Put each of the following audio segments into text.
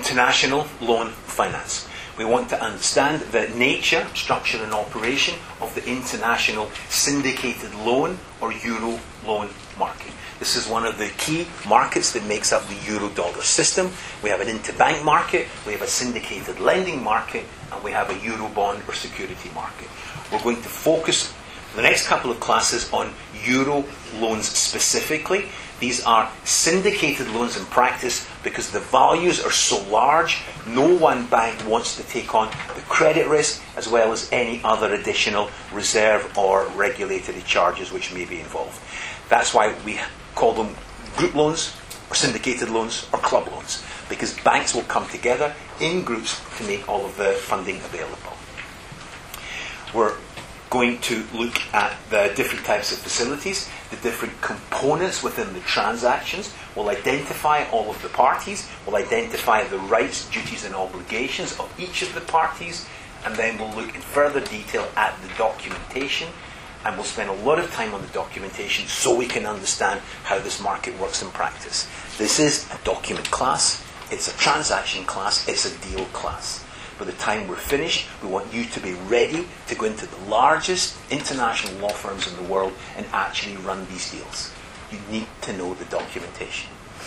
international loan finance. We want to understand the nature, structure and operation of the international syndicated loan or euro loan market. This is one of the key markets that makes up the euro-dollar system. We have an interbank market, we have a syndicated lending market, and we have a euro bond or security market. We're going to focus the next couple of classes on euro loans specifically. These are syndicated loans in practice because the values are so large, no one bank wants to take on the credit risk as well as any other additional reserve or regulatory charges which may be involved. That's why we call them group loans or syndicated loans or club loans, because banks will come together in groups to make all of the funding available. We're going to look at the different types of facilities, the different components within the transactions. We'll identify all of the parties, we'll identify the rights, duties and obligations of each of the parties, and then we'll look in further detail at the documentation, and we'll spend a lot of time on the documentation so we can understand how this market works in practice. This is a document class, it's a transaction class, it's a deal class. By the time we're finished, we want you to be ready to go into the largest international law firms in the world and actually run these deals. You need to know the documentation.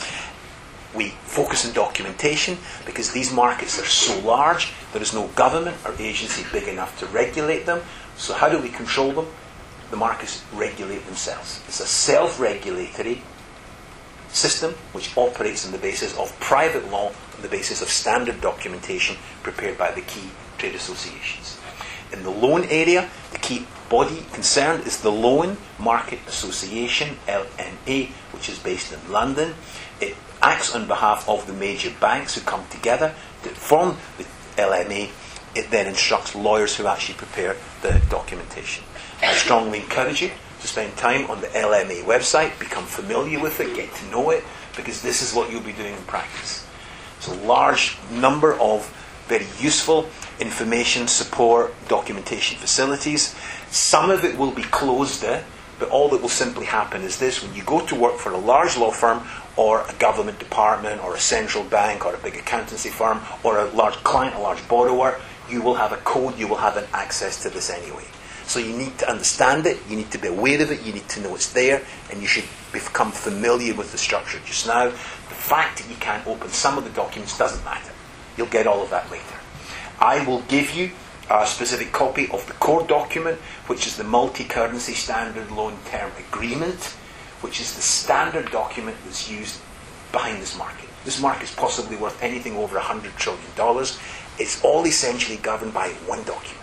We focus on documentation because these markets are so large, there is no government or agency big enough to regulate them. So how do we control them? The markets regulate themselves. It's a self-regulatory system which operates on the basis of private law, on the basis of standard documentation prepared by the key trade associations. In the loan area, the key body concerned is the Loan Market Association, LMA, which is based in London. It acts on behalf of the major banks who come together to form the LMA. It then instructs lawyers who actually prepare the documentation. I strongly encourage you to spend time on the LMA website, become familiar with it, get to know it, because this is what you'll be doing in practice. It's a large number of very useful information, support, documentation facilities. Some of it will be closed there, but all that will simply happen is this: when you go to work for a large law firm or a government department or a central bank or a big accountancy firm or a large client, a large borrower, you will have a code, you will have an access to this anyway. So you need to understand it, you need to be aware of it, you need to know it's there, and you should become familiar with the structure. Just now, the fact that you can't open some of the documents doesn't matter. You'll get all of that later. I will give you a specific copy of the core document, which is the Multi-Currency Standard Loan Term Agreement, which is the standard document that's used behind this market. This market is possibly worth anything over $100 trillion. It's all essentially governed by one document.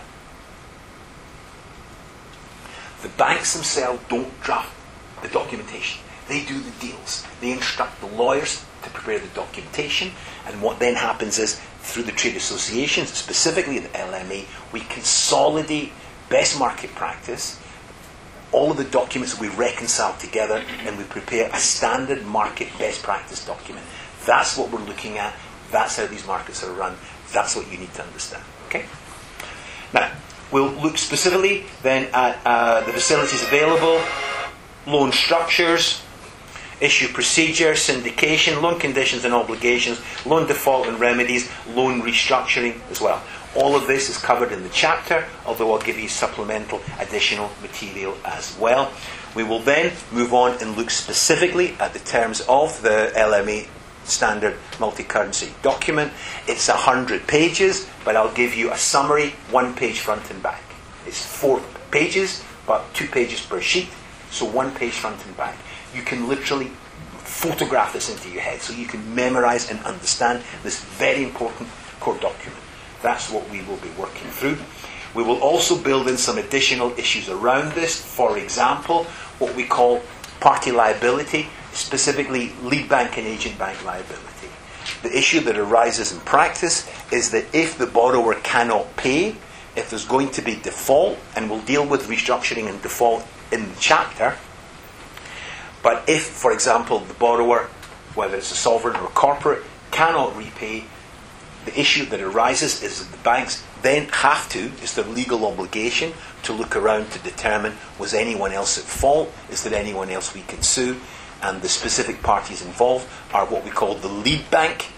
The banks themselves don't draft the documentation. They do the deals. They instruct the lawyers to prepare the documentation, and what then happens is, through the trade associations, specifically the LMA, we consolidate best market practice, all of the documents we reconcile together, and we prepare a standard market best practice document. That's what we're looking at. That's how these markets are run. That's what you need to understand. Okay? Now, we'll look specifically then at the facilities available, loan structures, issue procedure, syndication, loan conditions and obligations, loan default and remedies, loan restructuring as well. All of this is covered in the chapter, although I'll give you supplemental additional material as well. We will then move on and look specifically at the terms of the LMA standard multi-currency document. It's 100 pages, but I'll give you a summary, 1 page front and back. It's 4 pages, but 2 pages per sheet, so 1 page front and back. You can literally photograph this into your head so you can memorize and understand this very important core document. That's what we will be working through. We will also build in some additional issues around this. For example, what we call party liability, specifically lead bank and agent bank liability. The issue that arises in practice is that if the borrower cannot pay, if there's going to be default, and we'll deal with restructuring and default in the chapter, but if, for example, the borrower, whether it's a sovereign or a corporate, cannot repay, the issue that arises is that the banks then have to, it's their legal obligation, to look around to determine, was anyone else at fault? Is there anyone else we can sue? And the specific parties involved are what we call the lead bank,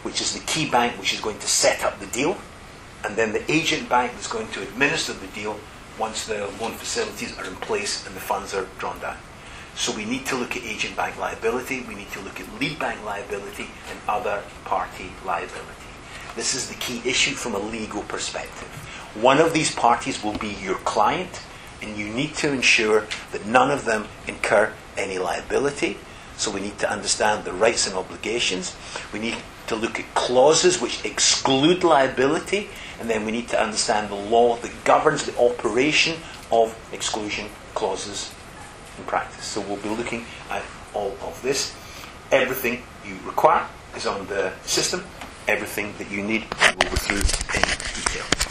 which is the key bank which is going to set up the deal, and then the agent bank is going to administer the deal once the loan facilities are in place and the funds are drawn down. So we need to look at agent bank liability, we need to look at lead bank liability and other party liability. This is the key issue from a legal perspective. One of these parties will be your client, and you need to ensure that none of them incur any liability. So we need to understand the rights and obligations. We need to look at clauses which exclude liability, and then we need to understand the law that governs the operation of exclusion clauses in practice. So we'll be looking at all of this. Everything you require is on the system. Everything that you need, we'll go through in detail.